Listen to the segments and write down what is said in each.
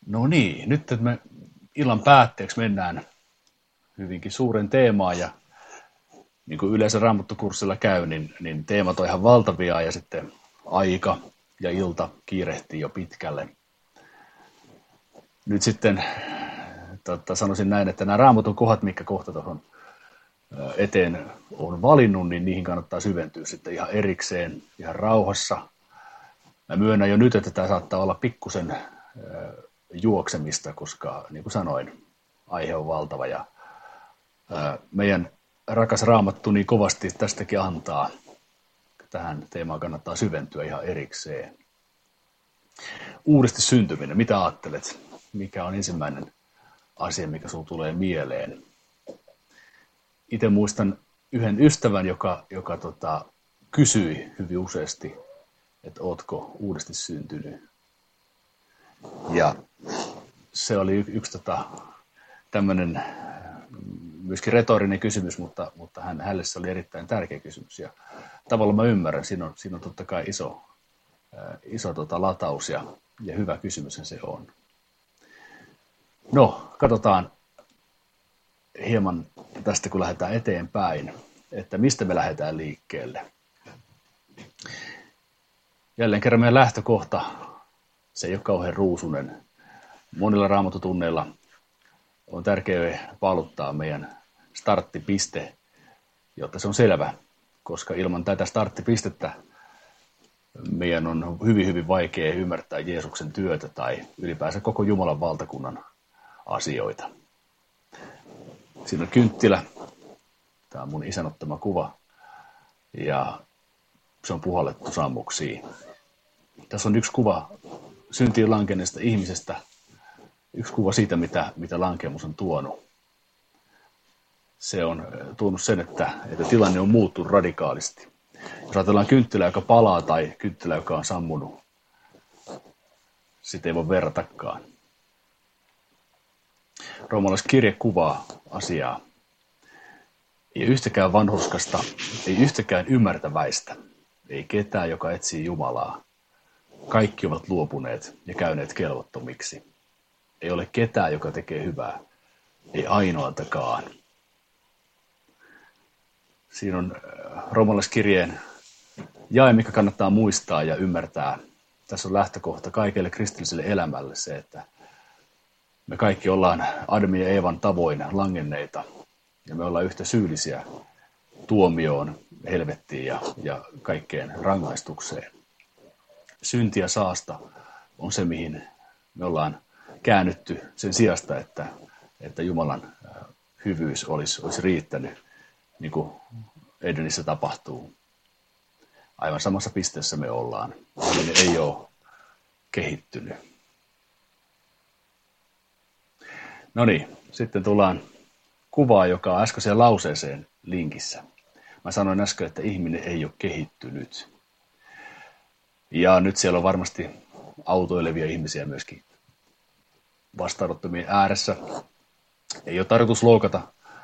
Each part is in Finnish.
No niin, nyt me illan päätteeksi mennään hyvinkin suuren teemaan ja niin kuin yleensä raamattokurssilla käy, niin teemat on ihan valtavia ja sitten aika ja ilta kiirehtii jo pitkälle. Nyt sitten sanoisin näin, että nämä raamatun kohdat, mitkä kohta tuohon eteen on valinnut, niin niihin kannattaa syventyä sitten ihan erikseen, ihan rauhassa. Mä myönnän jo nyt, että tämä saattaa olla pikkusen juoksemista, koska niin kuin sanoin, aihe on valtava ja meidän rakas Raamattu niin kovasti tästäkin antaa. Tähän teemaan kannattaa syventyä ihan erikseen. Uudesti syntyminen, mitä ajattelet? Mikä on ensimmäinen asia, mikä sinulle tulee mieleen? Itse muistan yhden ystävän, joka kysyi hyvin useasti, että ootko uudesti syntynyt. Ja se oli yksi tämmöinen myöskin retorinen kysymys, mutta hänelle se oli erittäin tärkeä kysymys. Ja tavallaan mä ymmärrän, siinä on totta kai iso lataus ja hyvä kysymys se on. No, katsotaan hieman tästä, kun lähdetään eteenpäin, että mistä me lähdetään liikkeelle. Jälleen kerran meidän lähtökohta, se ei ole kauhean ruusunen. Monilla raamattotunneilla on tärkeää paaluttaa meidän starttipiste, jotta se on selvä, koska ilman tätä starttipistettä meidän on hyvin, hyvin vaikea ymmärtää Jeesuksen työtä tai ylipäänsä koko Jumalan valtakunnan asioita. Siinä on kynttilä, tämä on mun isän ottama kuva, ja se on puhallettu sammuksiin. Tässä on yksi kuva syntiin lankenneesta ihmisestä, yksi kuva siitä, mitä lankemus on tuonut. Se on tuonut sen, että tilanne on muuttunut radikaalisti. Jos ajatellaan kynttilää, joka palaa, tai kynttilää, joka on sammunut, sitä ei voi verratakaan. Roomalaiskirje kuvaa asiaa. Ei yhtäkään vanhurskasta, ei yhtäkään ymmärtäväistä, ei ketään, joka etsii Jumalaa. Kaikki ovat luopuneet ja käyneet kelvottomiksi. Ei ole ketään, joka tekee hyvää, ei ainoatakaan. Siinä on roomalaiskirjeen jae, mikä kannattaa muistaa ja ymmärtää. Tässä on lähtökohta kaikelle kristilliselle elämälle se, että me kaikki ollaan Adamin ja Eevan tavoin langenneita ja me ollaan yhtä syyllisiä tuomioon, helvettiin ja kaikkeen rangaistukseen. Synti ja saasta on se, mihin me ollaan käännytty sen sijasta, että Jumalan hyvyys olisi riittänyt, niin kuin Edenissä tapahtuu. Aivan samassa pisteessä me ollaan. Ihminen ei ole kehittynyt. No niin, sitten tullaan kuvaan, joka on äskeiseen lauseeseen linkissä. Mä sanoin äsken, että ihminen ei ole kehittynyt. Ja nyt siellä on varmasti autoilevia ihmisiä myöskin vastaanottomien ääressä. Ei ole tarkoitus loukata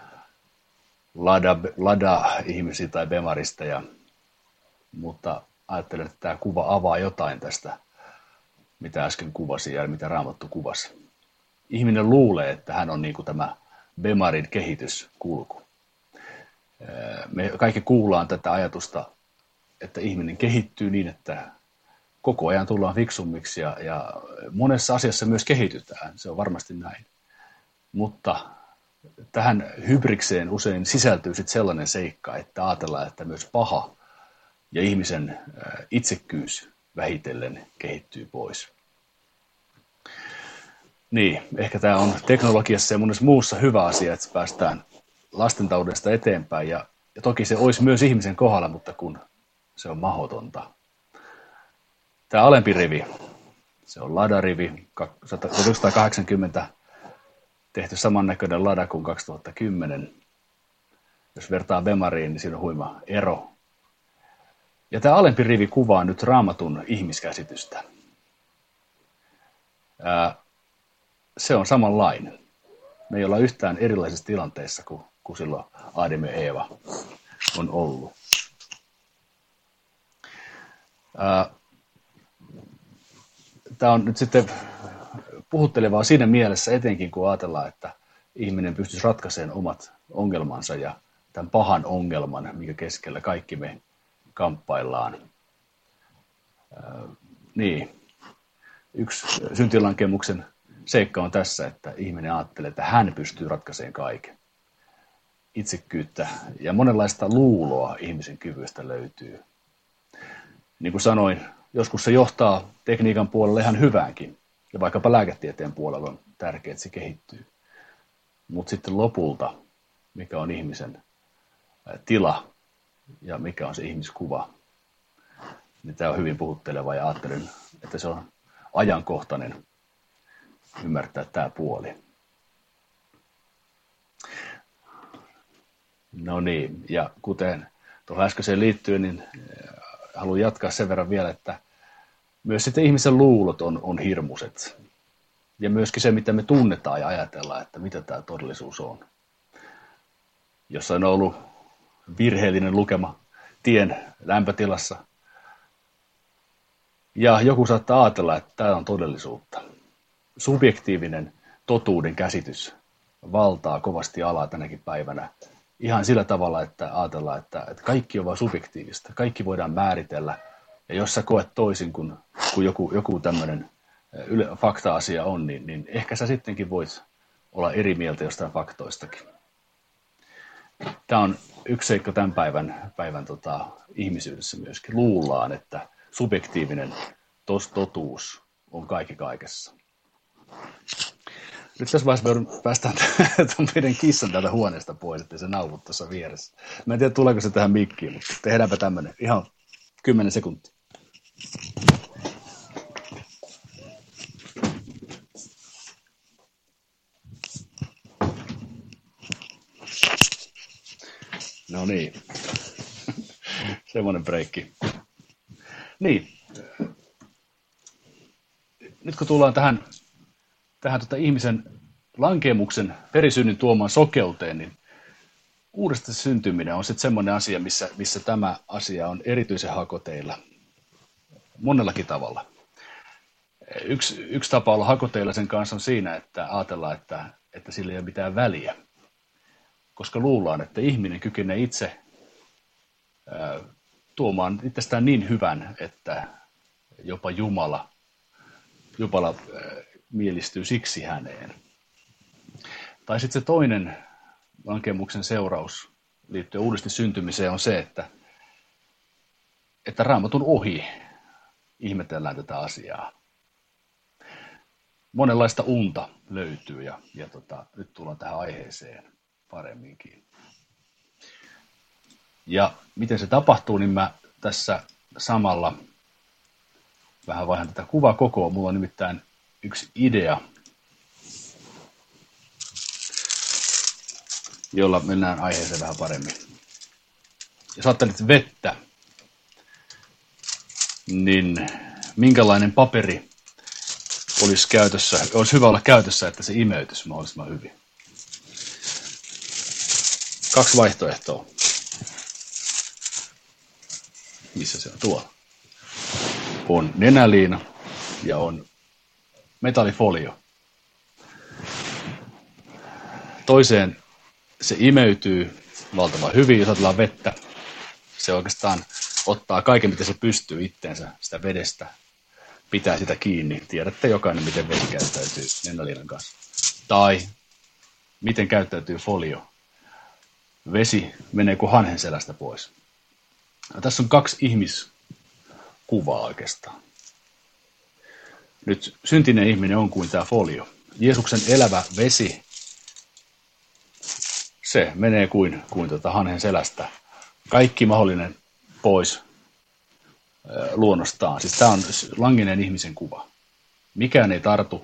Lada-ihmisiä tai Bemaristeja, mutta ajattelen, että tämä kuva avaa jotain tästä, mitä äsken kuvasi ja mitä Raamattu kuvasi. Ihminen luulee, että hän on niin kuin tämä Bemarin kehityskulku. Me kaikki kuullaan tätä ajatusta, että ihminen kehittyy niin, että koko ajan tullaan fiksummiksi ja monessa asiassa myös kehitytään. Se on varmasti näin. Mutta tähän hybrikseen usein sisältyy sitten sellainen seikka, että ajatellaan, että myös paha ja ihmisen itsekkyys vähitellen kehittyy pois. Niin, ehkä tämä on teknologiassa ja monessa muussa hyvä asia, että päästään lastentaudesta eteenpäin. Ja toki se olisi myös ihmisen kohdalla, mutta kun se on mahdotonta. Tämä alempi rivi, se on Lada-rivi, 1980 tehty samannäköinen Lada kuin 2010. Jos vertaa Bemariin, niin siinä on huima ero. Ja tämä alempi rivi kuvaa nyt Raamatun ihmiskäsitystä. Se on samanlainen. Me ei olla yhtään erilaisessa tilanteessa kuin silloin Adam ja Eeva on ollut. Tämä on nyt sitten puhuttelevaa siinä mielessä etenkin, kun ajatellaan, että ihminen pystyisi ratkaisemaan omat ongelmansa ja tämän pahan ongelman, mikä keskellä kaikki me kamppaillaan. Niin, yksi syntilankemuksen seikka on tässä, että ihminen ajattelee, että hän pystyy ratkaisemaan kaiken. Itsekkyyttä ja monenlaista luuloa ihmisen kyvystä löytyy. Niin kuin sanoin, joskus se johtaa tekniikan puolelle ihan hyväänkin. Ja vaikkapa lääketieteen puolella on tärkeää, että se kehittyy. Mutta sitten lopulta, mikä on ihmisen tila ja mikä on se ihmiskuva, niin tämä on hyvin puhutteleva ja ajattelen, että se on ajankohtainen ymmärtää tämä puoli. No niin, ja kuten tuohon äskeiseen liittyen, niin haluan jatkaa sen verran vielä, että myös sitten ihmisen luulot on hirmuiset. Ja myöskin se, mitä me tunnetaan ja ajatellaan, että mitä tämä todellisuus on. Jos on ollut virheellinen lukema tien lämpötilassa, ja joku saattaa ajatella, että tämä on todellisuutta. Subjektiivinen totuuden käsitys valtaa kovasti alaa tänäkin päivänä. Ihan sillä tavalla, että ajatellaan, että kaikki on vain subjektiivista. Kaikki voidaan määritellä. Ja jos sä koet toisin kuin joku tämmöinen fakta-asia on, niin ehkä sä sittenkin voit olla eri mieltä jostain faktoistakin. Tämä on yksi seikka tämän päivän ihmisyydessä myöskin. Luullaan, että subjektiivinen totuus on kaikki kaikessa. Nyt tässä vaiheessa päästään tuon meidän kissan täältä huoneesta pois, ettei se nauhu tuossa vieressä. Mä en tiedä, tuleeko se tähän mikkiin, mutta tehdäänpä tämmöinen ihan 10 sekuntia. No niin, semmoinen breikki. Niin, nyt kun tullaan tähän ihmisen lankeemuksen perisynnin tuomaan sokeuteen, niin uudesta syntyminen on sitten semmoinen asia, missä tämä asia on erityisen hakoteilla monellakin tavalla. Yksi tapa olla hakoteilla sen kanssa on siinä, että ajatellaan, että sillä ei ole mitään väliä, koska luullaan, että ihminen kykenee itse tuomaan itsestään niin hyvän, että jopa Jumala mielistyy siksi häneen. Tai sitten se toinen lankemuksen seuraus liittyen uudesti syntymiseen on se, että Raamatun ohi ihmetellään tätä asiaa. Monenlaista unta löytyy ja nyt tullaan tähän aiheeseen paremminkin. Ja miten se tapahtuu, niin mä tässä samalla vähän vaihdan tätä kuvakokoa. Mulla on nimittäin yksi idea, jolla mennään aiheeseen vähän paremmin. Jos ajattelit vettä, niin minkälainen paperi olisi hyvä olla käytössä, että se imeytyisi mahdollisimman hyvin? 2 vaihtoehtoa. Missä se on? Tuolla. On nenäliina ja on metallifolio. Toiseen se imeytyy valtavan hyvin, jos ajatellaan vettä. Se oikeastaan ottaa kaiken, mitä se pystyy itteensä sitä vedestä. Pitää sitä kiinni. Tiedätte jokainen, miten vesi käyttäytyy nenäliinan kanssa. Tai miten käyttäytyy folio. Vesi menee kuin hanhen selästä pois. No, tässä on 2 ihmiskuvaa oikeastaan. Nyt syntinen ihminen on kuin tämä folio. Jeesuksen elävä vesi, se menee kuin hanhen selästä. Kaikki mahdollinen pois luonnostaan. Siis tämä on langinen ihmisen kuva. Mikään ei tartu.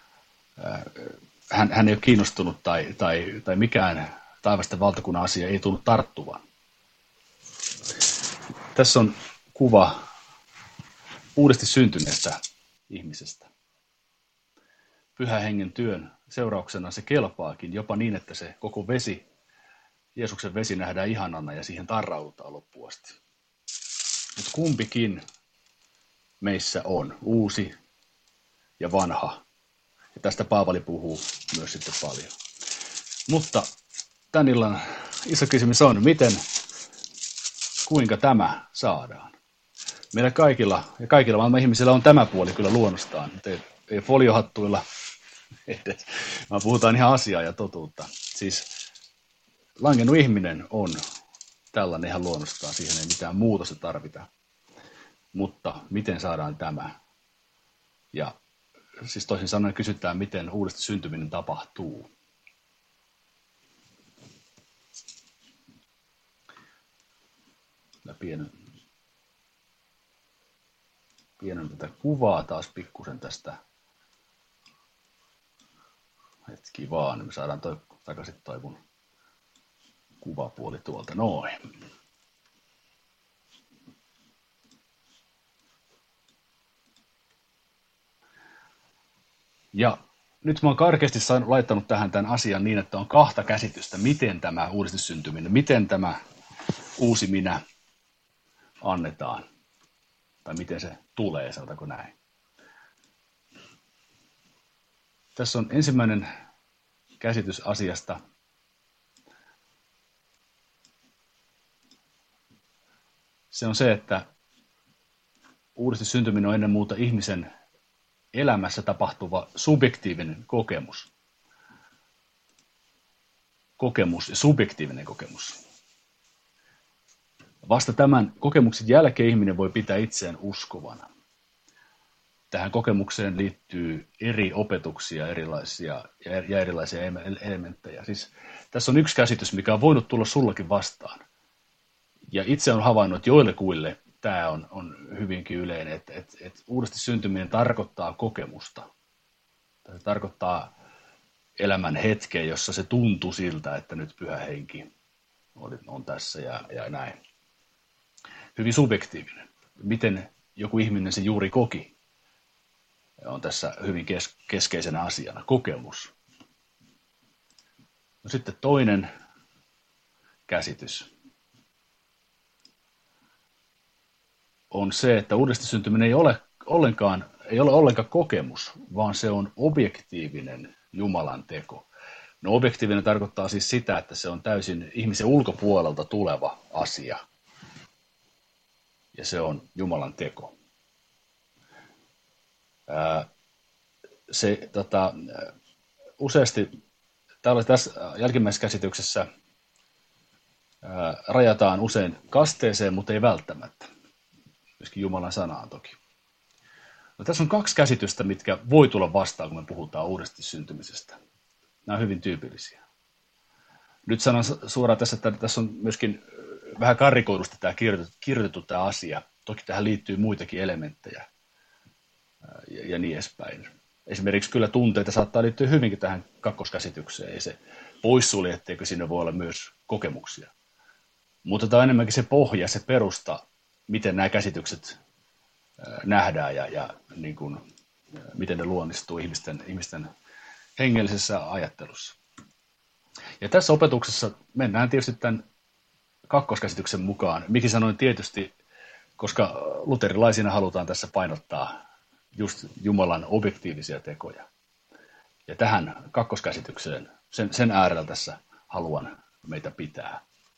Hän ei ole kiinnostunut tai mikään taivasten valtakunnan asia ei tunnu tarttuvan. Tässä on kuva uudesti syntyneestä ihmisestä. Pyhän hengen työn seurauksena se kelpaakin jopa niin, että se koko vesi, Jeesuksen vesi nähdään ihanana ja siihen tarraudutaan loppuun asti. Mutta kumpikin meissä on uusi ja vanha Ja tästä Paavali puhuu myös sitten paljon. Mutta tämän illan iso kysymys on, kuinka tämä saadaan? Meillä kaikilla ja kaikilla maailman ihmisillä on tämä puoli kyllä luonnostaan, mutta ei foliohattuilla edes, vaan puhutaan ihan asiaa ja totuutta. Siis langennut ihminen on tällainen ihan luonnostaan, siihen ei mitään muutosta tarvita. Mutta miten saadaan tämä? Ja siis toisin sanoen kysytään, miten uudesti syntyminen tapahtuu. Mä pienen tätä kuvaa taas pikkusen tästä. Hetki vaan, niin me saadaan takaisin toi mun kuvapuoli tuolta noin. Ja nyt mä oon karkeasti laittanut tähän tämän asian niin, että on kahta käsitystä, miten tämä uudesti syntyminen, miten tämä uusi minä annetaan, tai miten se tulee, sanotaanko näin. Tässä on ensimmäinen käsitys asiasta. Se on se, että uudesti syntyminen on ennen muuta ihmisen elämässä tapahtuva subjektiivinen kokemus. Kokemus ja subjektiivinen kokemus. Vasta tämän kokemuksen jälkeen ihminen voi pitää itseään uskovana. Tähän kokemukseen liittyy eri opetuksia ja erilaisia elementtejä. Siis, tässä on yksi käsitys, mikä on voinut tulla sullakin vastaan. Ja itse olen havainnut, että joillekuille tämä on hyvinkin yleinen, että uudesti syntyminen tarkoittaa kokemusta. Se tarkoittaa elämän hetkeä, jossa se tuntuu siltä, että nyt Pyhä Henki on tässä ja näin. Hyvin subjektiivinen. Miten joku ihminen se juuri koki, on tässä hyvin keskeisenä asiana. Kokemus. No sitten toinen käsitys on se, että uudesti syntyminen ei ole ollenkaan kokemus, vaan se on objektiivinen Jumalan teko. No objektiivinen tarkoittaa siis sitä, että se on täysin ihmisen ulkopuolelta tuleva asia. Ja se on Jumalan teko. Useasti tässä jälkimmäisessä käsityksessä rajataan usein kasteeseen, mutta ei välttämättä. Myöskin Jumalan sanaan toki. No, tässä on kaksi käsitystä, mitkä voi tulla vastaan, kun me puhutaan uudesti syntymisestä. Nämä on hyvin tyypillisiä. Nyt sanon suoraan tässä, että tässä on myöskin vähän karrikoidusti tämä kirjoitettu tämä asia. Toki tähän liittyy muitakin elementtejä ja niin edespäin. Esimerkiksi kyllä tunteita saattaa liittyä hyvinkin tähän kakkoskäsitykseen. Ei se poissulje, etteikö siinä voi olla myös kokemuksia. Mutta tämä on enemmänkin se pohja, se perusta, miten nämä käsitykset nähdään ja niin kuin, miten ne luonnistuu ihmisten hengellisessä ajattelussa. Ja tässä opetuksessa mennään tietysti tämän kakkoskäsityksen mukaan. Miksi sanoin tietysti, koska luterilaisina halutaan tässä painottaa just Jumalan objektiivisia tekoja. Ja tähän kakkoskäsitykseen, sen äärellä tässä haluan meitä pitää.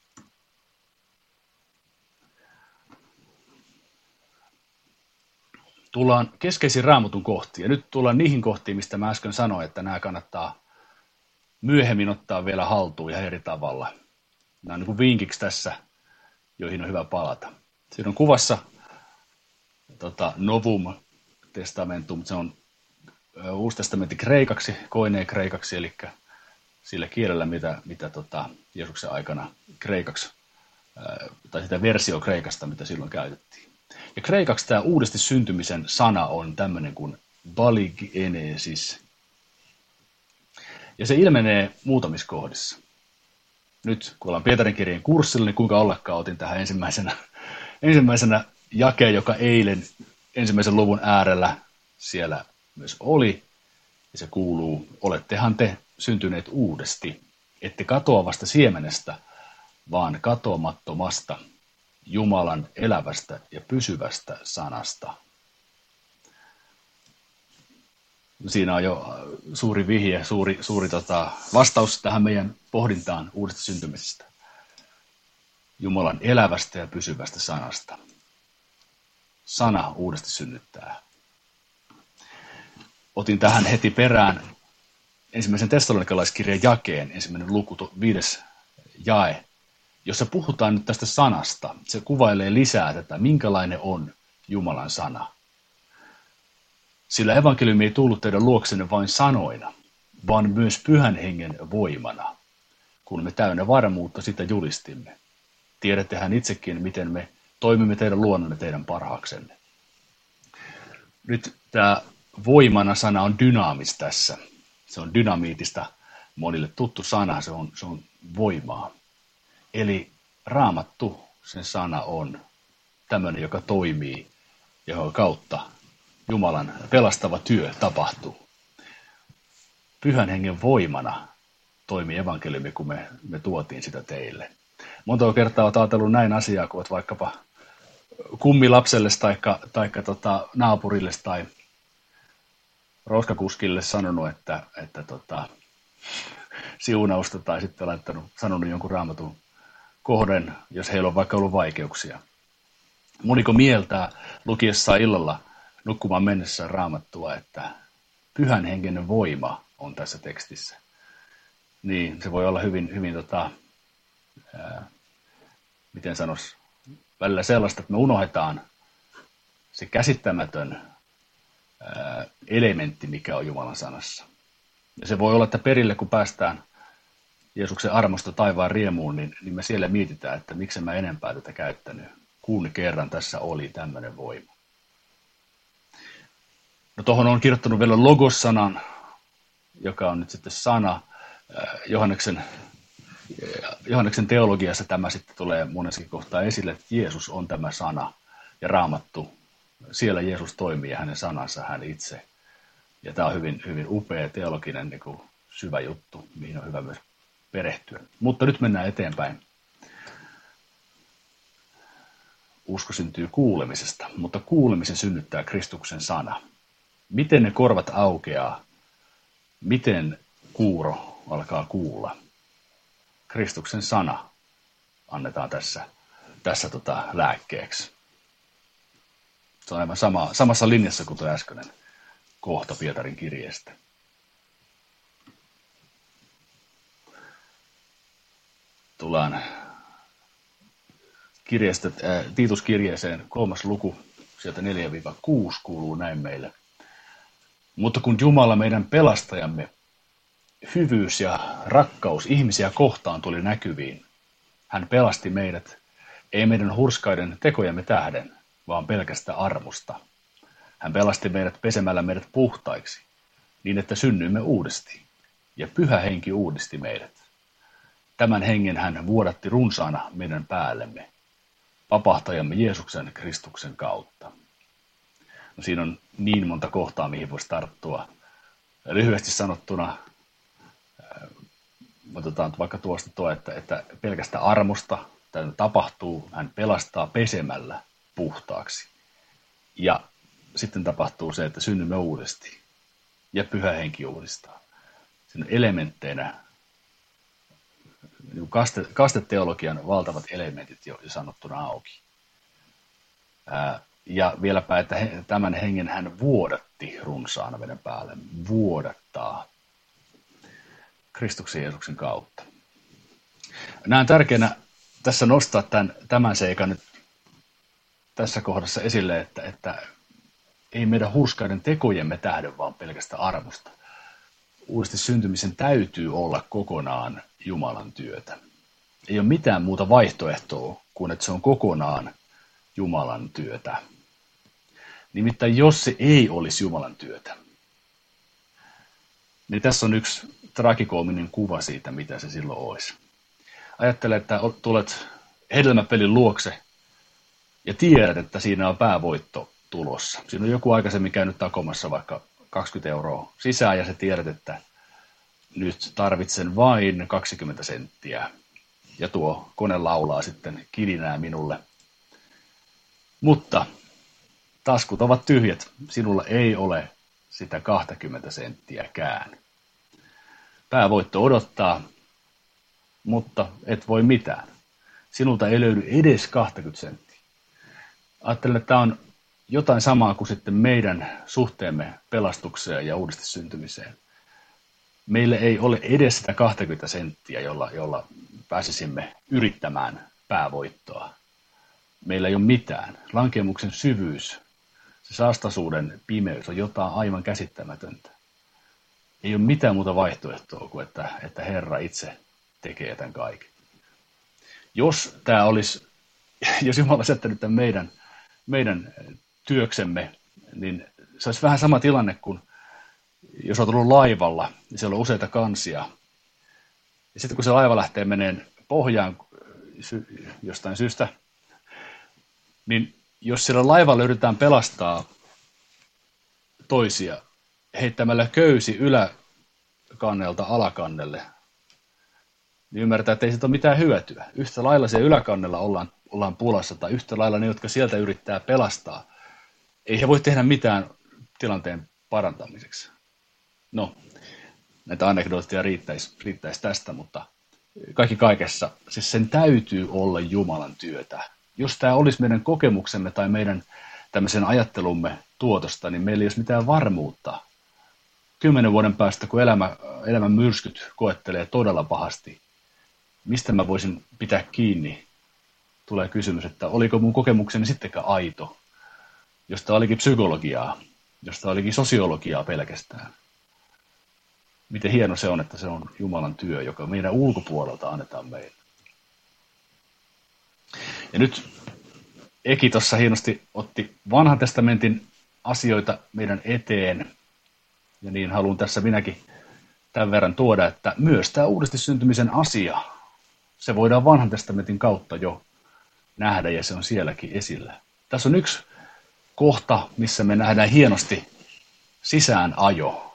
Tullaan keskeisiin Raamatun kohtiin. Ja nyt tullaan niihin kohtiin, mistä mä äsken sanoin, että nämä kannattaa myöhemmin ottaa vielä haltuun ja eri tavalla. Nämä on niin kuin vinkiksi tässä, joihin on hyvä palata. Siinä on kuvassa Novum Testamentum, se on Uusi testamentti kreikaksi, koineen kreikaksi, eli sillä kielellä, mitä Jeesuksen aikana kreikaksi, tai sitä versio kreikasta, mitä silloin käytettiin. Ja kreikaksi tämä uudesti syntymisen sana on tämmöinen kuin baligenesis. Ja se ilmenee muutamissa kohdissa. Nyt kun ollaan Pietarin kirjeen kurssilla, niin kuinka ollakaan otin tähän ensimmäisenä jakeen, joka eilen ensimmäisen luvun äärellä siellä myös oli. Ja se kuuluu, olettehan te syntyneet uudesti, ette katoavasta siemenestä, vaan katoamattomasta Jumalan elävästä ja pysyvästä sanasta. Siinä on jo suuri vihje, suuri vastaus tähän meidän pohdintaan uudesta syntymisestä. Jumalan elävästä ja pysyvästä sanasta. Sana uudesti synnyttää. Otin tähän heti perään ensimmäisen tessalonikalaiskirjan jakeen, ensimmäinen luku, 5. jae, jossa puhutaan nyt tästä sanasta. Se kuvailee lisää tätä, minkälainen on Jumalan sana. Sillä evankeliumi ei tullut teidän luoksenne vain sanoina, vaan myös Pyhän Hengen voimana, kun me täynnä varmuutta sitä julistimme. Tiedättehän itsekin, miten me toimimme teidän luonnonne teidän parhaaksenne. Nyt tämä voimana sana on dynaamis tässä. Se on dynamiitista, monille tuttu sana, se on voimaa. Eli Raamattu, sen sana on tämmöinen, joka toimii, johon kautta Jumalan pelastava työ tapahtuu. Pyhän Hengen voimana toimii evankeliumi, kun me tuotiin sitä teille. Monta kertaa olet ajatellut näin asiaa, kun olet vaikkapa kummilapselle tai naapurille tai roskakuskille sanonut, että siunausta tai sitten sanonut jonkun raamatun kohden, jos heillä on vaikka ollut vaikeuksia. Moniko mieltää lukiessaan illalla nukkumaan mennessä raamattua, että Pyhän Hengen voima on tässä tekstissä. Niin, se voi olla hyvin miten sanoisi, välillä sellaista, että me unohdetaan se käsittämätön elementti, mikä on Jumalan sanassa. Ja se voi olla, että perille kun päästään Jeesuksen armosta taivaan riemuun, niin me siellä mietitään, että miksi mä enempää tätä käyttänyt, kun kerran tässä oli tämmöinen voima. No tuohon on kirjoittanut vielä logos-sanan, joka on nyt sitten sana. Johanneksen teologiassa tämä sitten tulee monessakin kohtaa esille, että Jeesus on tämä sana ja Raamattu. Siellä Jeesus toimii ja hänen sanansa hän itse. Ja tämä on hyvin, hyvin upea teologinen syvä juttu, mihin on hyvä myös perehtyä. Mutta nyt mennään eteenpäin. Usko syntyy kuulemisesta, mutta kuulemisen synnyttää Kristuksen sana. Miten ne korvat aukeaa? Miten kuuro alkaa kuulla? Kristuksen sana annetaan tässä lääkkeeksi. Se on aivan samassa linjassa kuin tuo äskeinen kohta Pietarin kirjeestä. Tullaan Tiituskirjeeseen 3. luku, sieltä 4-6 kuuluu näin meille. Mutta kun Jumala meidän pelastajamme, hyvyys ja rakkaus ihmisiä kohtaan tuli näkyviin, hän pelasti meidät, ei meidän hurskaiden tekojemme tähden, vaan pelkästä armosta. Hän pelasti meidät pesemällä meidät puhtaiksi, niin että synnyimme uudesti, ja Pyhä Henki uudisti meidät. Tämän hengen hän vuodatti runsaana meidän päällemme, vapahtajamme Jeesuksen Kristuksen kautta. No, siinä on niin monta kohtaa, mihin voisi tarttua. Lyhyesti sanottuna, otetaan vaikka tuosta että pelkästä armosta tämä tapahtuu, hän pelastaa pesemällä puhtaaksi. Ja sitten tapahtuu se, että synnymme uudesti ja Pyhä Henki uudistaa. Siinä on elementteinä, kasteteologian valtavat elementit jo sanottuna auki. Ja vieläpä, että tämän hengen hän vuodatti runsaana meidän päälle. Vuodattaa Kristuksen Jeesuksen kautta. Näen tärkeänä tässä nostaa tämän seikan nyt tässä kohdassa esille, että ei meidän hurskaiden tekojemme tähden, vaan pelkästä armosta. Uudesti syntymisen täytyy olla kokonaan Jumalan työtä. Ei ole mitään muuta vaihtoehtoa kuin, että se on kokonaan Jumalan työtä. Nimittäin jos se ei olisi Jumalan työtä, niin tässä on yksi tragikoominen kuva siitä, mitä se silloin olisi. Ajattele, että tulet hedelmäpelin luokse ja tiedät, että siinä on päävoitto tulossa. Siinä on joku aikaisemmin käynyt takomassa vaikka 20 € sisään ja sä tiedät, että nyt tarvitsen vain 20 senttiä. Ja tuo kone laulaa sitten kilinää minulle. Mutta taskut ovat tyhjät. Sinulla ei ole sitä 20 senttiäkään. Päävoitto odottaa, mutta et voi mitään. Sinulta ei löydy edes 20 senttiä. Ajattelen, että tämä on jotain samaa kuin sitten meidän suhteemme pelastukseen ja uudesti syntymiseen. Meille ei ole edes sitä 20 senttiä, jolla pääsisimme yrittämään päävoittoa. Meillä ei ole mitään. Lankeemuksen syvyys, se saastaisuuden pimeys on jotain aivan käsittämätöntä. Ei ole mitään muuta vaihtoehtoa kuin, että Herra itse tekee tämän kaiken. Jos Jumala asettanut tämän meidän työksemme, niin se olisi vähän sama tilanne kuin jos olet ollut laivalla, niin siellä on useita kansia. Ja sitten kun se laiva lähtee meneen pohjaan jostain syystä, niin jos siellä laivalla yritetään pelastaa toisia heittämällä köysi yläkannelta alakannelle, niin ymmärtää, että ei siitä ole mitään hyötyä. Yhtä lailla siellä yläkannella ollaan pulassa, tai yhtä lailla ne, jotka sieltä yrittää pelastaa, ei he voi tehdä mitään tilanteen parantamiseksi. No, näitä anekdootteja riittäisi tästä, mutta kaikki kaikessa, siis sen täytyy olla Jumalan työtä. Jos tämä olisi meidän kokemuksemme tai meidän tämmöisen ajattelumme tuotosta, niin meillä ei olisi mitään varmuutta. 10 vuoden päästä, kun elämän myrskyt koettelee todella pahasti, mistä mä voisin pitää kiinni, tulee kysymys, että oliko mun kokemukseni sittenkään aito, josta olikin psykologiaa, josta olikin sosiologiaa pelkästään. Miten hieno se on, että se on Jumalan työ, joka meidän ulkopuolelta annetaan meille. Ja nyt Eki tuossa hienosti otti vanhan testamentin asioita meidän eteen, ja niin haluan tässä minäkin tämän verran tuoda, että myös tämä uudesti syntymisen asia, se voidaan vanhan testamentin kautta jo nähdä, ja se on sielläkin esillä. Tässä on yksi kohta, missä me nähdään hienosti sisäänajo.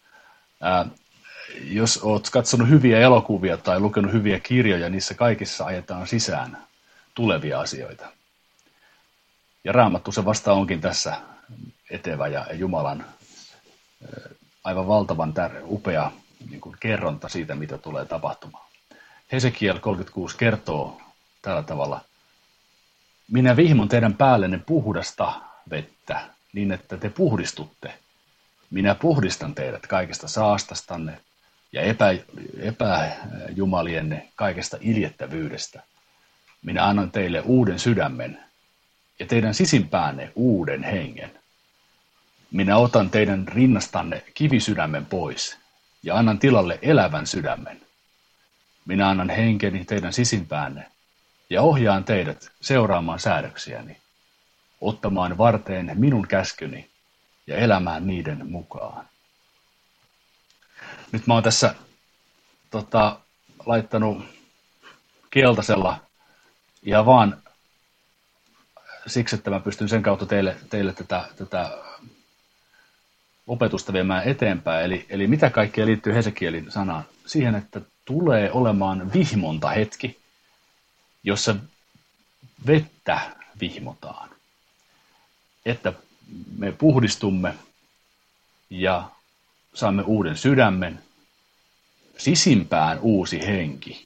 Jos olet katsonut hyviä elokuvia tai lukenut hyviä kirjoja, niissä kaikissa ajetaan sisään tulevia asioita. Ja Raamattu se vasta onkin tässä etevä ja Jumalan aivan valtavan upea niin kuin kerronta siitä, mitä tulee tapahtumaan. Hesekiel 36 kertoo tällä tavalla: minä vihmon teidän päällenne puhdasta vettä, niin että te puhdistutte. Minä puhdistan teidät kaikesta saastastanne ja epäjumalienne kaikesta iljettävyydestä. Minä annan teille uuden sydämen ja teidän sisimpäänne uuden hengen. Minä otan teidän rinnastanne kivisydämen pois ja annan tilalle elävän sydämen. Minä annan henkeni teidän sisimpäänne ja ohjaan teidät seuraamaan säädöksiäni, ottamaan varteen minun käskyni ja elämään niiden mukaan. Nyt mä oon tässä laittanut keltaisella ihan vaan siksi, että mä pystyn sen kautta teille tätä opetusta viemään eteenpäin. Eli mitä kaikkea liittyy Hesekielin sanaan? Siihen, että tulee olemaan vihmonta hetki, jossa vettä vihmotaan. Että me puhdistumme ja saamme uuden sydämen, sisimpään uusi henki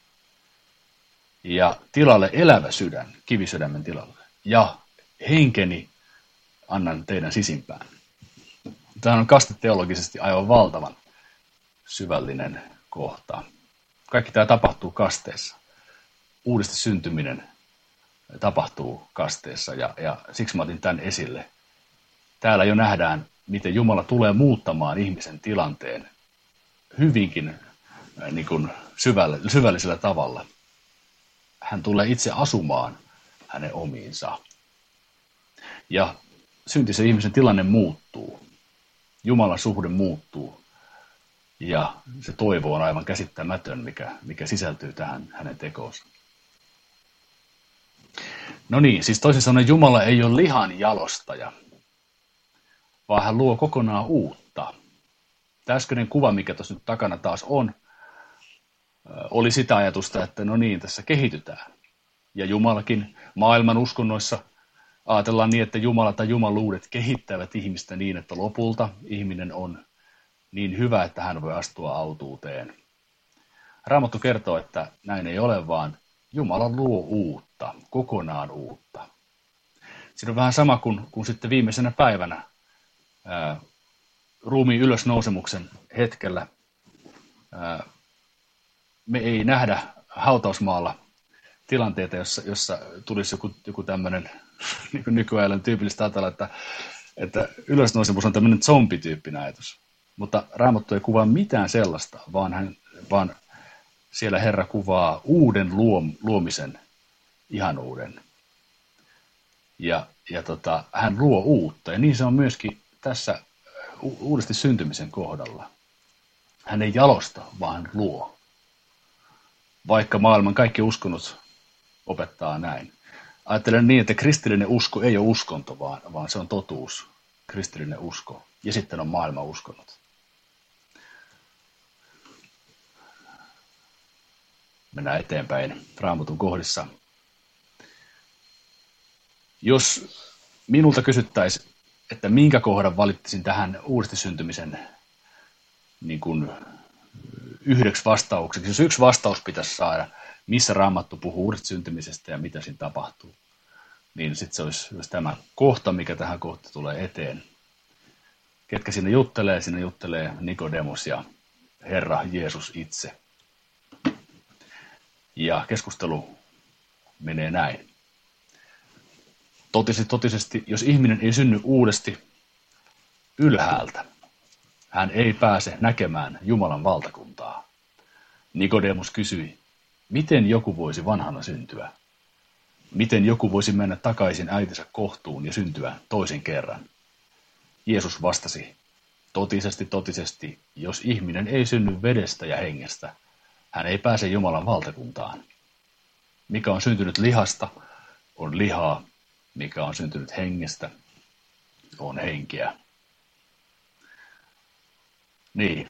ja tilalle elävä sydän, kivisydämen tilalle. Ja henkeni annan teidän sisimpään. Tämä on kasteteologisesti aivan valtavan syvällinen kohta. Kaikki tämä tapahtuu kasteessa. Uudesti syntyminen tapahtuu kasteessa ja siksi mä otin tämän esille. Täällä jo nähdään, miten Jumala tulee muuttamaan ihmisen tilanteen hyvinkin niin kuin syvällisellä tavalla. Hän tulee itse asumaan hänen omiinsa. Ja syntisen ihmisen tilanne muuttuu. Jumalan suhde muuttuu. Ja se toivo on aivan käsittämätön, mikä sisältyy tähän hänen tekoonsa. No niin, siis toisin sanoen Jumala ei ole lihan jalostaja, vaan hän luo kokonaan uutta. Tämä äskeinen kuva, mikä tuossa nyt takana taas on, oli sitä ajatusta, että no niin, tässä kehitytään. Ja Jumalakin maailman uskonnoissa Ajatellaan niin, että Jumala tai jumaluudet kehittävät ihmistä niin, että lopulta ihminen on niin hyvä, että hän voi astua autuuteen. Raamattu kertoo, että näin ei ole, vaan Jumala luo uutta, kokonaan uutta. Siinä on vähän sama kuin sitten viimeisenä päivänä ruumiin ylösnousemuksen hetkellä. Me ei nähdä hautausmaalla tilanteita, jossa tulisi joku tämmöinen, niin kuin nykyajan tyypillistä ajatella, että ylösnousemus on tämmöinen zombityyppinen ajatus. Mutta Raamattu ei kuvaa mitään sellaista, vaan siellä Herra kuvaa uuden luomisen ihanuuden. Ja hän luo uutta, ja niin se on myöskin tässä uudesti syntymisen kohdalla. Hän ei jalosta, vaan hän luo. Vaikka maailman kaikki uskonnot opettaa näin. Ajattelen niin, että kristillinen usko ei ole uskonto, vaan se on totuus, kristillinen usko. Ja sitten on maailman uskonnot. Mennään eteenpäin Raamatun kohdissa. Jos minulta kysyttäisiin, että minkä kohdan valittisin tähän uudesti syntymisen niin kuin yhdeksi vastaukseksi, jos yksi vastaus pitäisi saada, missä Raamattu puhuu uudesta syntymisestä ja mitä siinä tapahtuu, niin sitten se olisi tämä kohta, mikä tähän kohta tulee eteen. Ketkä siinä juttelee? Siinä juttelee Nikodemus ja Herra Jeesus itse. Ja keskustelu menee näin. Totisesti, jos ihminen ei synny uudesti ylhäältä, hän ei pääse näkemään Jumalan valtakuntaa. Nikodemus kysyi, miten joku voisi vanhana syntyä? Miten joku voisi mennä takaisin äitinsä kohtuun ja syntyä toisen kerran? Jeesus vastasi, totisesti, jos ihminen ei synny vedestä ja hengestä, hän ei pääse Jumalan valtakuntaan. Mikä on syntynyt lihasta, on lihaa. Mikä on syntynyt hengestä, on henkeä. Niin.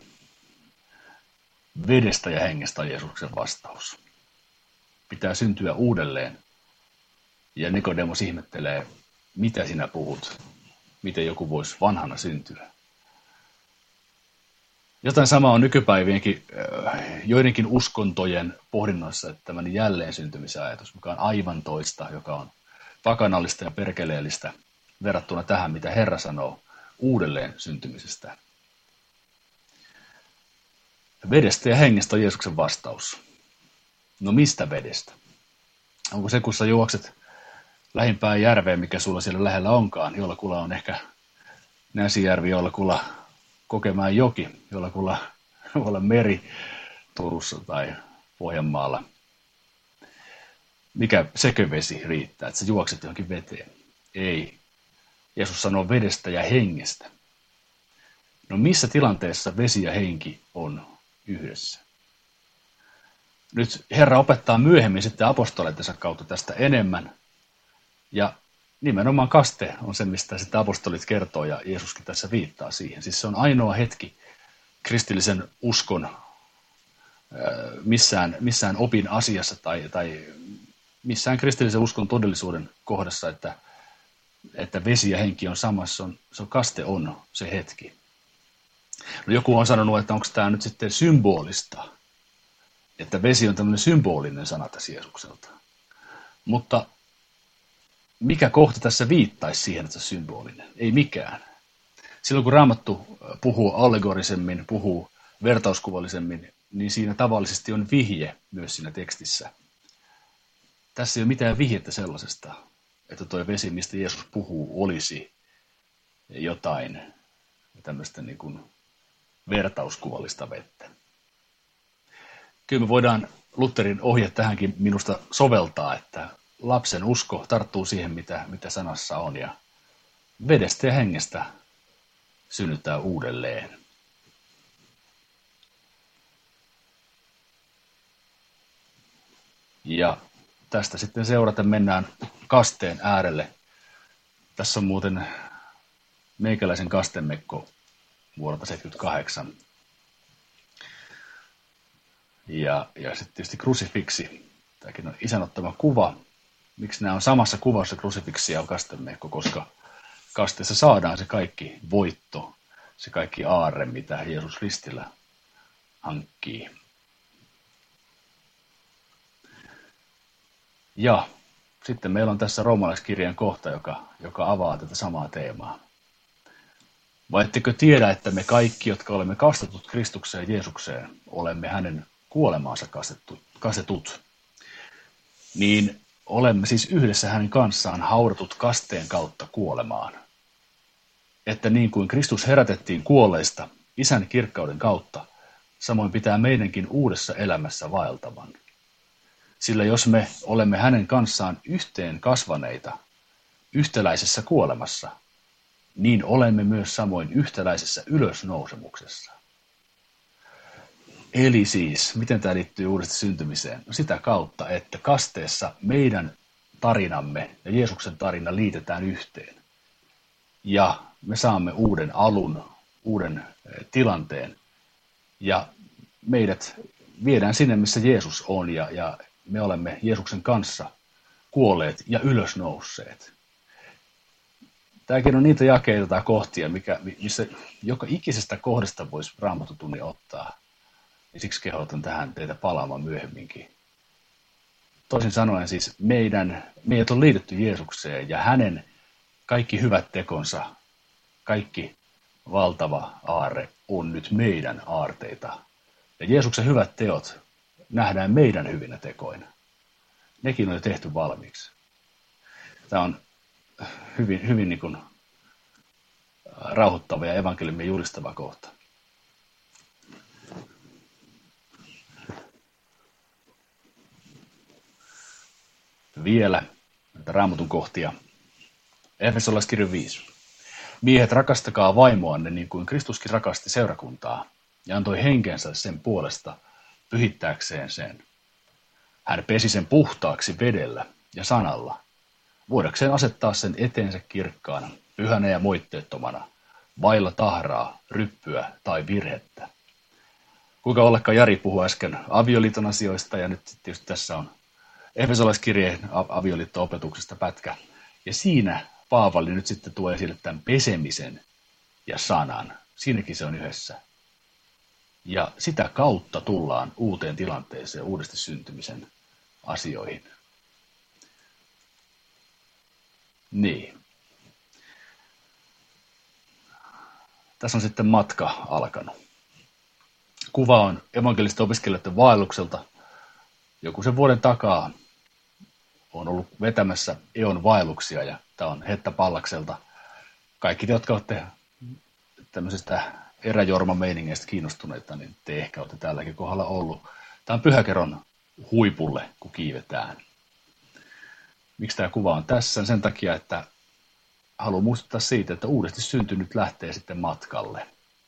Vedestä ja hengestä on Jeesuksen vastaus. Pitää syntyä uudelleen. Ja Nikodemus ihmettelee, mitä sinä puhut. Miten joku voisi vanhana syntyä. Jotain samaa on nykypäivienkin joidenkin uskontojen pohdinnoissa, että tämmöinen jälleen syntymisajatus, mikä on aivan toista, joka on pakanallista ja perkeleellistä verrattuna tähän, mitä Herra sanoo uudelleen syntymisestä. Vedestä ja hengestä on Jeesuksen vastaus. No mistä vedestä? Onko se, kun sä juokset lähimpään järveen, mikä sulla siellä lähellä onkaan, jollakulla on ehkä Näsijärvi, jollakulla Kokemäen joki, jollakulla voi olla meri Turussa tai Pohjanmaalla. Mikä sekövesi riittää, että sä juokset johonkin veteen? Ei. Jeesus sanoo vedestä ja hengestä. No missä tilanteessa vesi ja henki on yhdessä? Nyt Herra opettaa myöhemmin sitten apostoleittensa kautta tästä enemmän. Ja nimenomaan kaste on se, mistä sitten apostolit kertoo ja Jeesuskin tässä viittaa siihen. Siis se on ainoa hetki kristillisen uskon missään opin asiassa tai missään kristillisen uskon todellisuuden kohdassa, että vesi ja henki on samassa, kaste on se hetki. No joku on sanonut, että onko tämä nyt sitten symbolista, että vesi on tämmöinen symbolinen sana tässä Jeesukselta. Mutta mikä kohta tässä viittaisi siihen, että se on symbolinen? Ei mikään. Silloin kun Raamattu puhuu allegorisemmin, puhuu vertauskuvallisemmin, niin siinä tavallisesti on vihje myös siinä tekstissä. Tässä ei ole mitään vihjettä sellaisesta, että tuo vesi, mistä Jeesus puhuu, olisi jotain tämmöistä niin kuin vertauskuvallista vettä. Kyllä me voidaan Lutherin ohje tähänkin minusta soveltaa, että lapsen usko tarttuu siihen, mitä sanassa on, ja vedestä ja hengestä synnytään uudelleen. Ja tästä sitten seuraten mennään kasteen äärelle. Tässä on muuten meikäläisen kastemekko vuodelta 1978. Ja sitten tietysti krusifiksi. Tämäkin on isän ottama kuva. Miksi nämä on samassa kuvassa krusifiksi ja kastemekko, koska kasteessa saadaan se kaikki voitto, se kaikki aarre, mitä Jeesus ristillä hankkii. Ja sitten meillä on tässä roomalaiskirjan kohta, joka avaa tätä samaa teemaa. Vai ettekö tiedä, että me kaikki, jotka olemme kastetut Kristukseen Jeesukseen, olemme hänen kuolemaansa kastetut, niin olemme siis yhdessä hänen kanssaan haudatut kasteen kautta kuolemaan. Että niin kuin Kristus herätettiin kuolleista Isän kirkkauden kautta, samoin pitää meidänkin uudessa elämässä vaeltavan. Sillä jos me olemme hänen kanssaan yhteen kasvaneita yhtäläisessä kuolemassa, niin olemme myös samoin yhtäläisessä ylösnousemuksessa. Eli siis, miten tämä liittyy uudesti syntymiseen? No sitä kautta, että kasteessa meidän tarinamme ja Jeesuksen tarina liitetään yhteen. Ja me saamme uuden alun, uuden tilanteen. Ja meidät viedään sinne, missä Jeesus on, ja me olemme Jeesuksen kanssa kuolleet ja ylösnousseet. Tämäkin on niitä jakeita tai kohtia, missä joka ikisestä kohdasta voisi Raamattutunnin ottaa. Ja siksi kehotan tähän teitä palaamaan myöhemminkin. Toisin sanoen siis meidät on liitetty Jeesukseen ja hänen kaikki hyvät tekonsa, kaikki valtava aarre on nyt meidän aarteita. Ja Jeesuksen hyvät teot nähdään meidän hyvinä tekoina. Nekin on jo tehty valmiiksi. Tämä on hyvin niin kuin rauhoittava ja evankeliumin julistava kohta. Vielä näitä Raamatun kohtia. Efesolaiskirja 5. Miehet, rakastakaa vaimoanne niin kuin Kristuskin rakasti seurakuntaa ja antoi henkensä sen puolesta pyhittääkseen sen. Hän pesi sen puhtaaksi vedellä ja sanalla, voidakseen asettaa sen eteensä kirkkaana, pyhänä ja moitteettomana, vailla tahraa, ryppyä tai virhettä. Kuinka ollakaan Jari puhui äsken avioliiton asioista, ja nyt tietysti tässä on Efesolaiskirjeen avioliitto-opetuksesta pätkä. Ja siinä Paavali nyt sitten tuo esille tämän pesemisen ja sanan. Siinäkin se on yhdessä. Ja sitä kautta tullaan uuteen tilanteeseen, uudesti syntymisen asioihin. Niin. Tässä on sitten matka alkanut. Kuva on evankelisten opiskelijoiden vaellukselta. Joku sen vuoden takaa on ollut vetämässä eon vaelluksia ja tämä on Hetta Pallakselta. Kaikki te, jotka olette tämmöisestä eräjorma-meiningeistä kiinnostuneita, niin te ehkä olette tälläkin kohdalla ollut. Tämä on Pyhäkeron huipulle, kun kiivetään. Miksi tämä kuva on tässä? Sen takia, että haluan muistuttaa siitä, että uudesti syntynyt lähtee sitten matkalle.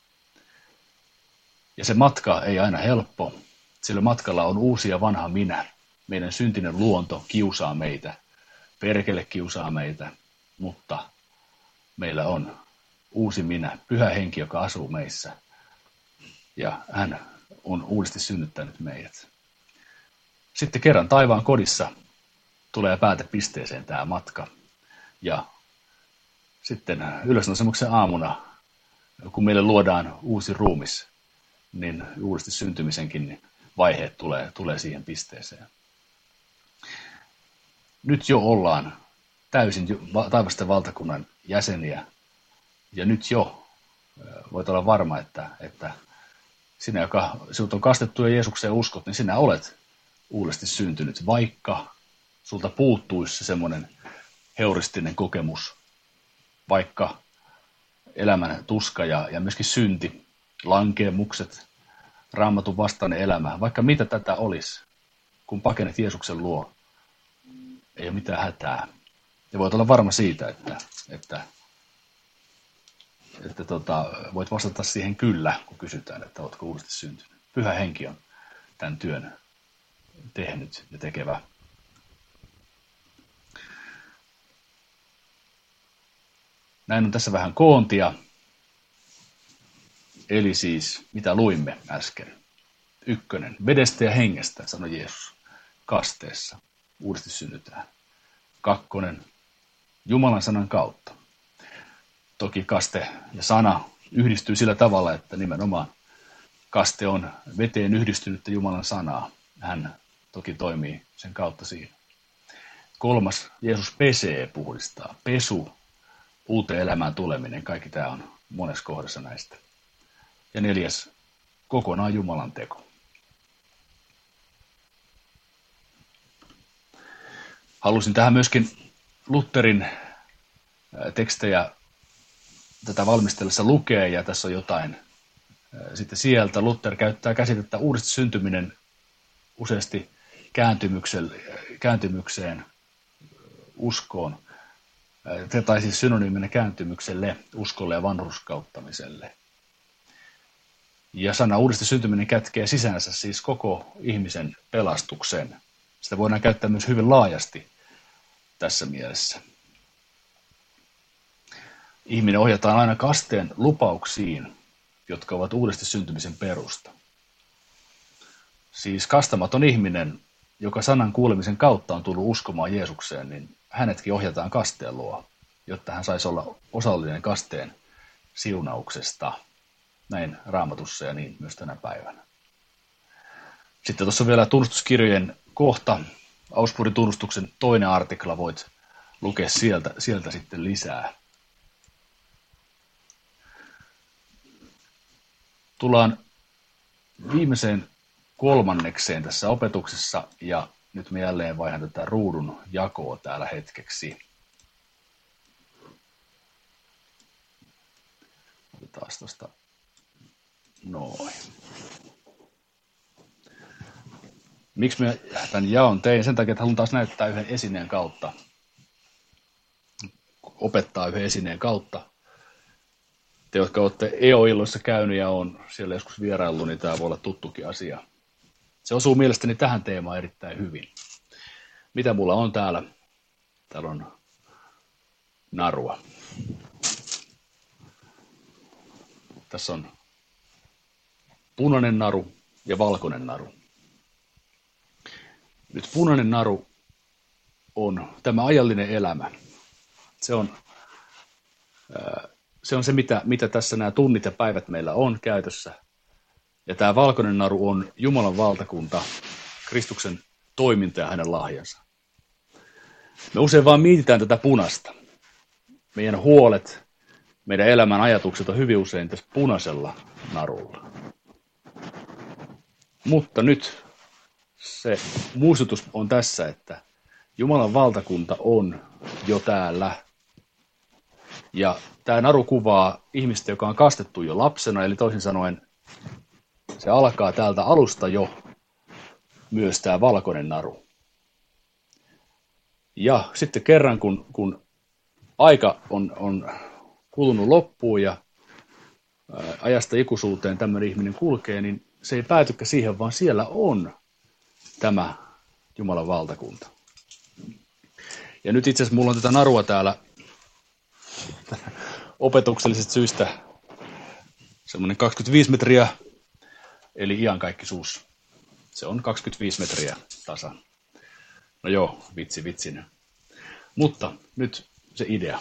Ja se matka ei aina helppo, sillä matkalla on uusi ja vanha minä. Meidän syntinen luonto kiusaa meitä, perkele kiusaa meitä, mutta meillä on uusi minä, pyhä henki, joka asuu meissä. Ja hän on uudesti synnyttänyt meidät. Sitten kerran taivaan kodissa tulee päätepisteeseen tämä matka. Ja sitten ylösnousemuksen aamuna, kun meille luodaan uusi ruumis, niin uudesti syntymisenkin vaiheet tulee siihen pisteeseen. Nyt jo ollaan täysin taivasten valtakunnan jäseniä, ja nyt jo voit olla varma, että sinä, joka sinut on kastettu ja Jeesukseen uskot, niin sinä olet uudesti syntynyt, vaikka sulta puuttuisi se semmoinen heuristinen kokemus, vaikka elämän tuska ja myöskin synti, lankeemukset, Raamatun vastainen elämä, vaikka mitä tätä olisi, kun pakenet Jeesuksen luo, ei ole mitään hätää. Ja voit olla varma siitä, että voit vastata siihen kyllä, kun kysytään, että oletko uudesti syntynyt. Pyhä henki on tämän työn tehnyt ja tekevä. Näin on tässä vähän koontia. Eli siis, mitä luimme äsken? 1. Vedestä ja hengestä, sanoi Jeesus, kasteessa. Uudesti synnytään. kakkonen Jumalan sanan kautta. Toki kaste ja sana yhdistyy sillä tavalla, että nimenomaan kaste on veteen yhdistynyttä Jumalan sanaa. Hän toki toimii sen kautta siinä. Kolmas, Jeesus pesee, puhdistaa. Pesu, uuteen elämään tuleminen, kaikki tämä on monessa kohdassa näistä. Ja neljäs, kokonaan Jumalan teko. Halusin tähän myöskin Lutherin tekstejä tätä valmistellessa lukea, ja tässä on jotain sitten sieltä. Luther käyttää käsitettä uudesti syntyminen useasti kääntymykseen, uskoon, tai siis synonyyminä kääntymykselle, uskolle ja vanhurskauttamiselle. Ja sana uudesti syntyminen kätkee sisäänsä siis koko ihmisen pelastuksen. Sitä voidaan käyttää myös hyvin laajasti tässä mielessä. Ihminen ohjataan aina kasteen lupauksiin, jotka ovat uudesti syntymisen perusta. Siis kastamaton ihminen, joka sanan kuulemisen kautta on tullut uskomaan Jeesukseen, niin hänetkin ohjataan kasteen luo, jotta hän saisi olla osallinen kasteen siunauksesta. Näin Raamatussa ja niin myös tänä päivänä. Sitten tuossa on vielä tunnustuskirjojen kohta. Augsburgin tunnustuksen toinen artikla, voit lukea sieltä sitten lisää. Tullaan viimeiseen kolmannekseen tässä opetuksessa, ja nyt me jälleen vaihdan tätä ruudun jakoa täällä hetkeksi. Otetaan tuosta noin. Miksi mä tämän jaon tein? Sen takia, että haluan taas näyttää yhden esineen kautta. Opettaa yhden esineen kautta. Te, jotka olette EO-illoissa käynyt ja on siellä joskus vieraillut, niin tämä voi olla tuttukin asia. Se osuu mielestäni tähän teemaan erittäin hyvin. Mitä mulla on täällä? Täällä on narua. Tässä on punainen naru ja valkoinen naru. Nyt punainen naru on tämä ajallinen elämä. Se on se, mitä tässä nämä tunnit ja päivät meillä on käytössä. Ja tämä valkoinen naru on Jumalan valtakunta, Kristuksen toiminta ja hänen lahjansa. Me usein vaan mietitään tätä punasta. Meidän huolet, meidän elämän ajatukset on hyvin usein tässä punaisella narulla. Mutta nyt se muistutus on tässä, että Jumalan valtakunta on jo täällä. Ja tämä naru kuvaa ihmistä, joka on kastettu jo lapsena, eli toisin sanoen se alkaa täältä alusta jo myös tämä valkoinen naru. Ja sitten kerran, kun aika on kulunut loppuun ja ajasta ikuisuuteen tämmöinen ihminen kulkee, niin se ei päätykään siihen, vaan siellä on tämä Jumalan valtakunta. Ja nyt itse asiassa mulla on tätä narua täällä opetuksellisista syistä semmoinen 25 metriä, eli iankaikkisuus. Se on 25 metriä tasan. No joo, vitsinä. Mutta nyt se idea.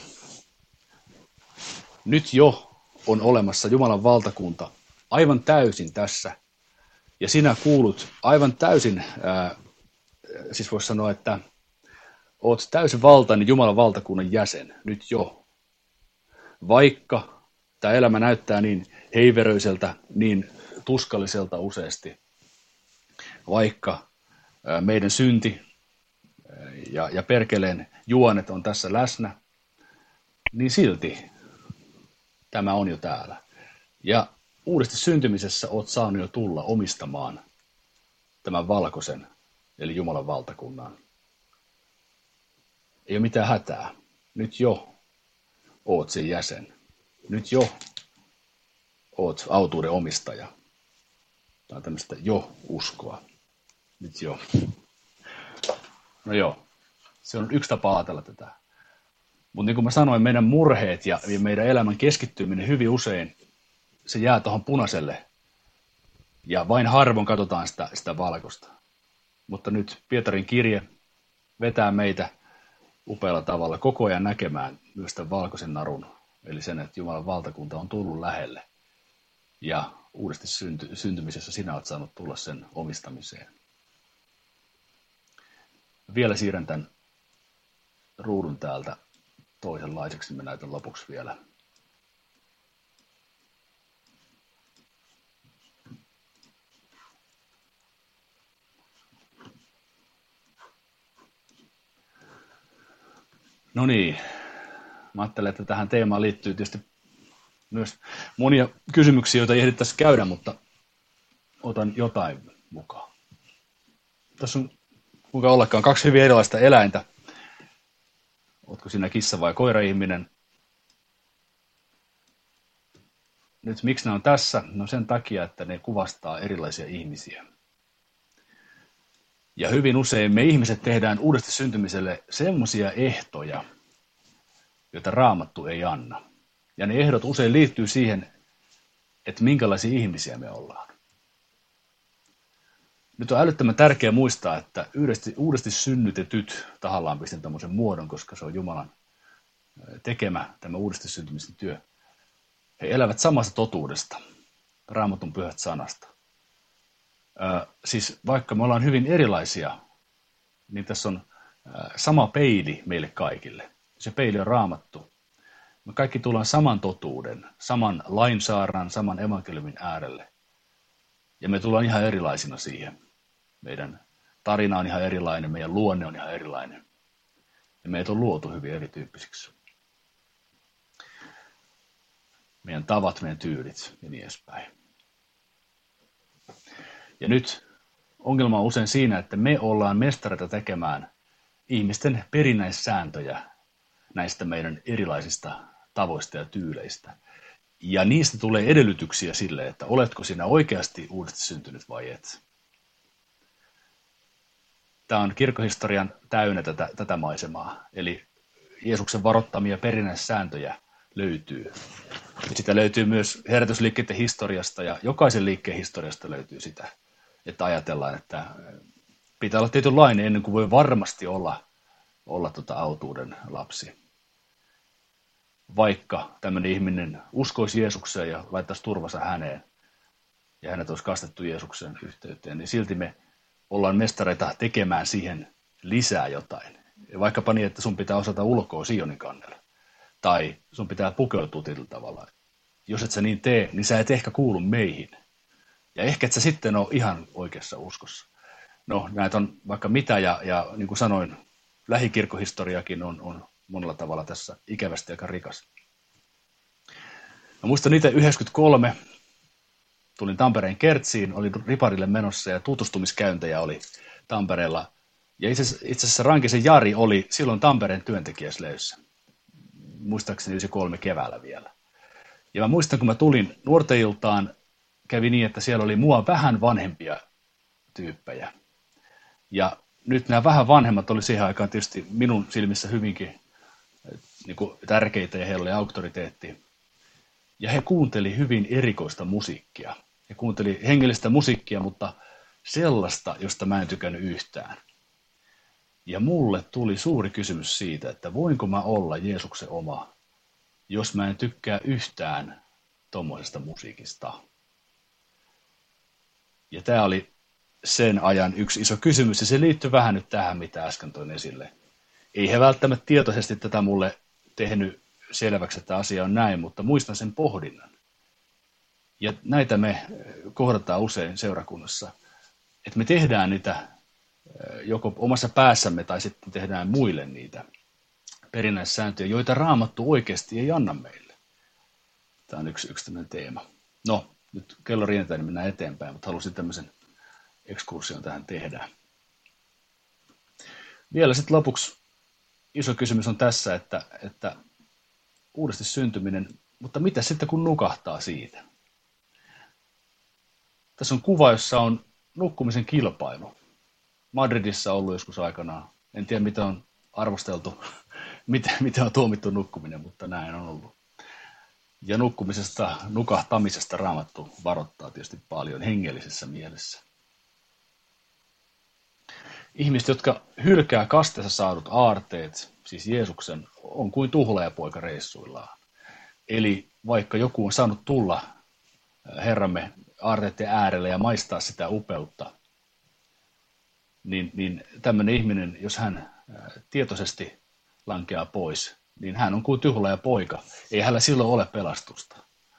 Nyt jo on olemassa Jumalan valtakunta aivan täysin tässä. Ja sinä kuulut aivan täysin, siis voisi sanoa, että oot täysin valtainen Jumalan valtakunnan jäsen nyt jo. Vaikka tämä elämä näyttää niin heiveröiseltä, niin tuskalliselta useasti, vaikka meidän synti ja perkeleen juonet on tässä läsnä, niin silti tämä on jo täällä. Ja uudesti syntymisessä olet saanut jo tulla omistamaan tämän valkoisen, eli Jumalan valtakunnan. Ei ole mitään hätää. Nyt jo oot sen jäsen. Nyt jo oot autuuden omistaja. Tämä on tämmöistä jo-uskoa. Nyt jo. No joo, se on yksi tapa ajatella tätä. Mutta niin kuin mä sanoin, meidän murheet ja meidän elämän keskittyminen hyvin usein, se jää tuohon punaiselle. Ja vain harvoin katsotaan sitä valkoista. Mutta nyt Pietarin kirje vetää meitä upealla tavalla koko ajan näkemään myös tämän valkoisen narun, eli sen, että Jumalan valtakunta on tullut lähelle. Ja uudesti syntymisessä sinä olet saanut tulla sen omistamiseen. Vielä siirrän tämän ruudun täältä toisenlaiseksi. Mä näytän lopuksi vielä. No niin, mä ajattelen, että tähän teemaan liittyy tietysti myös monia kysymyksiä, joita ei ehdittäisi käydä, mutta otan jotain mukaan. Tässä on kuinka ollakaan 2 hyvin erilaista eläintä. Ootko sinä kissa vai koira-ihminen? Nyt miksi ne on tässä? No sen takia, että ne kuvastaa erilaisia ihmisiä. Ja hyvin usein me ihmiset tehdään uudesti syntymiselle semmoisia ehtoja, joita Raamattu ei anna. Ja ne ehdot usein liittyy siihen, että minkälaisia ihmisiä me ollaan. Nyt on älyttömän tärkeää muistaa, että uudesti synnytetyt, tahallaan pistän tämmöisen muodon, koska se on Jumalan tekemä, tämä uudesti syntymisen työ. He elävät samasta totuudesta, Raamatun pyhät sanasta. Siis vaikka me ollaan hyvin erilaisia, niin tässä on sama peili meille kaikille. Se peili on Raamattu. Me kaikki tullaan saman totuuden, saman lainsaaran, saman evankeliumin äärelle. Ja me tullaan ihan erilaisina siihen. Meidän tarina on ihan erilainen, meidän luonne on ihan erilainen. Ja meitä on luotu hyvin erityyppisiksi. Meidän tavat, meidän tyylit ja niin edespäin. Ja nyt ongelma on usein siinä, että me ollaan mestareita tekemään ihmisten perinnäissääntöjä näistä meidän erilaisista tavoista ja tyyleistä. Ja niistä tulee edellytyksiä sille, että oletko sinä oikeasti uudesti syntynyt vai et. Tämä on kirkkohistorian täynnä tätä maisemaa. Eli Jeesuksen varoittamia perinnäissääntöjä löytyy. Sitä löytyy myös herätysliikkeiden historiasta ja jokaisen liikkeen historiasta löytyy sitä, että ajatellaan, että pitää olla tietynlainen ennen kuin voi varmasti olla autuuden lapsi. Vaikka tämmöinen ihminen uskoisi Jeesukseen ja laittaisi turvansa häneen ja hänet olisi kastettu Jeesuksen yhteyteen, niin silti me ollaan mestareita tekemään siihen lisää jotain. Ja vaikkapa niin, että sun pitää osata ulkoa Sionin kannella. Tai sun pitää pukeutua tietyllä tavalla. Jos et sä niin tee, niin sä et ehkä kuulu meihin. Ja ehkä et sä sitten ole ihan oikeassa uskossa. No, näitä on vaikka mitä, ja niin kuin sanoin, lähikirkkohistoriakin on monella tavalla tässä ikävästi aika rikas. Mä muistan itse 93, tulin Tampereen Kertsiin, olin Riparille menossa ja tutustumiskäyntejä oli Tampereella. Ja itse asiassa Rankisen Jari oli silloin Tampereen työntekijäslöyssä. Muistaakseni 93 keväällä vielä. Ja mä muistan, kun mä tulin nuorten iltaan, kävi niin, että siellä oli mua vähän vanhempia tyyppejä. Ja nyt nämä vähän vanhemmat oli siihen aikaan tietysti minun silmissä hyvinkin niin kuin tärkeitä ja heillä oli auktoriteetti. Ja he kuunteli hyvin erikoista musiikkia. He kuunteli hengellistä musiikkia, mutta sellaista, josta mä en tykännyt yhtään. Ja mulle tuli suuri kysymys siitä, että voinko mä olla Jeesuksen oma, jos mä en tykkää yhtään tuommoisesta musiikista. Ja tämä oli sen ajan yksi iso kysymys, ja se liittyy vähän nyt tähän, mitä äsken toin esille. Ei he välttämättä tietoisesti tätä mulle tehnyt selväksi, että asia on näin, mutta muistan sen pohdinnan. Ja näitä me kohdataan usein seurakunnassa, että me tehdään niitä joko omassa päässämme tai sitten tehdään muille niitä perinnäissääntöjä, joita Raamattu oikeasti ei anna meille. Tämä on yksi tämmöinen teema. No, nyt kello rientää, niin mennään eteenpäin, mutta halusin tämmöisen ekskursion tähän tehdä. Vielä sitten lopuksi iso kysymys on tässä, että uudesti syntyminen, mutta mitä sitten kun nukahtaa siitä? Tässä on kuva, jossa on nukkumisen kilpailu. Madridissa on ollut joskus aikanaan. En tiedä, mitä on arvosteltu, miten on tuomittu nukkuminen, mutta näin on ollut. Ja nukahtamisesta Raamattu varoittaa tietysti paljon hengellisessä mielessä. Ihmiset, jotka hylkää kasteessa saadut aarteet, siis Jeesuksen, on kuin tuhlaajapoika reissuillaan. Eli vaikka joku on saanut tulla Herramme aarteiden äärelle ja maistaa sitä upeutta, niin tämmöinen ihminen, jos hän tietoisesti lankeaa pois, niin hän on kuin tuhlaajapoika. Ei hänellä silloin ole pelastusta.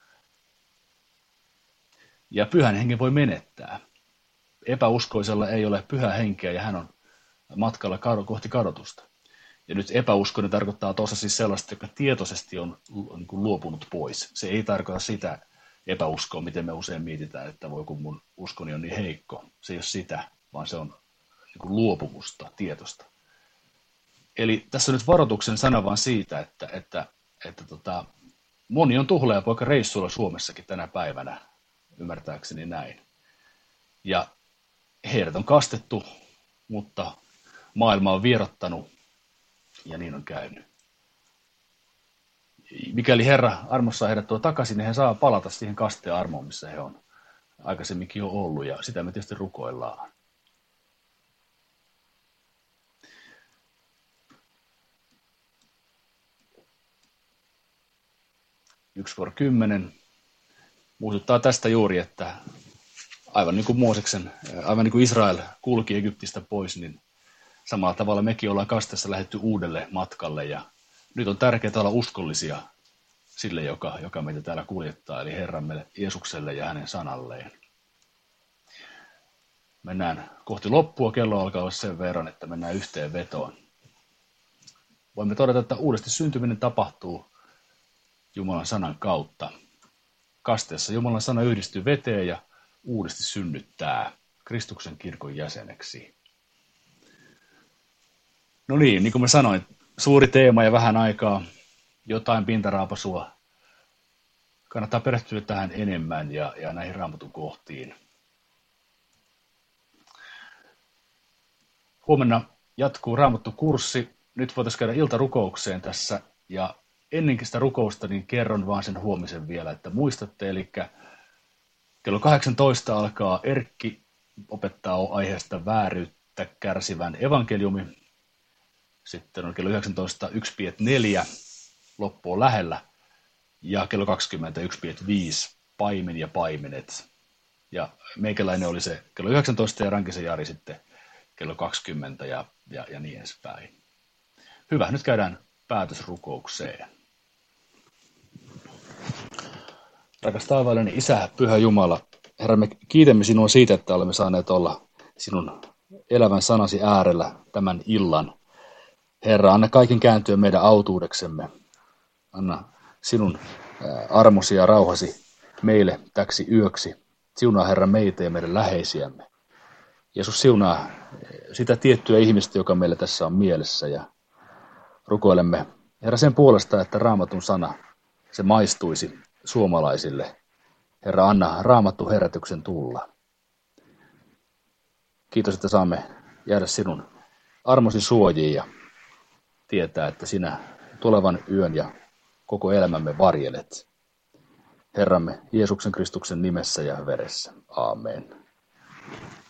Ja pyhän hengen voi menettää. Epäuskoisella ei ole pyhää henkeä ja hän on matkalla kohti kadotusta. Ja nyt epäuskoinen tarkoittaa tuossa siis sellaista, joka tietoisesti on niin kuin luopunut pois. Se ei tarkoita sitä epäuskoa, miten me usein mietitään, että voi kun mun uskoni on niin heikko. Se ei ole sitä, vaan se on niin kuin luopumusta, tietosta. Eli tässä on nyt varoituksen sana vaan siitä, että moni on tuhlaajapoika reissuilla Suomessakin tänä päivänä, ymmärtääkseni näin. Ja heidät on kastettu, mutta maailma on vierottanut ja niin on käynyt. Mikäli Herra armossa heidät tuo takaisin, niin he saa palata siihen kasteen armoon, missä he on aikaisemminkin jo ollut, ja sitä me tietysti rukoillaan. Yksi 10 muistuttaa tästä juuri, että aivan niin kuin Mooseksen, aivan niin kuin Israel kulki Egyptistä pois, niin samalla tavalla mekin ollaan kasteessa lähdetty uudelle matkalle, ja nyt on tärkeää olla uskollisia sille, joka meitä täällä kuljettaa, eli Herramme Jeesukselle ja hänen sanalleen. Mennään kohti loppua, kello alkaa olla sen verran, että mennään yhteen vetoon. Voimme todeta, että uudesti syntyminen tapahtuu Jumalan sanan kautta. Kasteessa Jumalan sana yhdistyy veteen ja uudesti synnyttää Kristuksen kirkon jäseneksi. No niin kuin mä sanoin, suuri teema ja vähän aikaa, jotain pintaraapasua. Kannattaa perehtyä tähän enemmän ja näihin Raamatun kohtiin. Huomenna jatkuu Raamattu-kurssi. Nyt voitaisiin käydä iltarukoukseen tässä. Ja ennenkin sitä rukousta niin kerron vaan sen huomisen vielä, että muistatte. Eli kello 18 alkaa Erkki opettaa aiheesta vääryyttä kärsivän evankeliumi. Sitten on kello 19 1.4, loppu on lähellä, ja kello 20 1.5, paimen ja paimenet. Ja meikäläinen oli se kello 19 ja Rankisen Jari sitten kello 20 ja niin edespäin. Hyvä, nyt käydään päätösrukoukseen. Rakas taivaallinen Isä, Pyhä Jumala, Herra, me kiitämme sinua siitä, että olemme saaneet olla sinun elävän sanasi äärellä tämän illan. Herra, anna kaiken kääntyä meidän autuudeksemme. Anna sinun armosi ja rauhasi meille täksi yöksi. Siunaa, Herra, meitä ja meidän läheisiämme. Jeesus, siunaa sitä tiettyä ihmistä, joka meillä tässä on mielessä. Ja rukoilemme, Herra, sen puolesta, että Raamatun sana, se maistuisi suomalaisille. Herra, anna Raamattu herätyksen tulla. Kiitos, että saamme jäädä sinun armosi suojiin ja tietää, että sinä tulevan yön ja koko elämämme varjelet. Herramme Jeesuksen Kristuksen nimessä ja veressä. Aamen.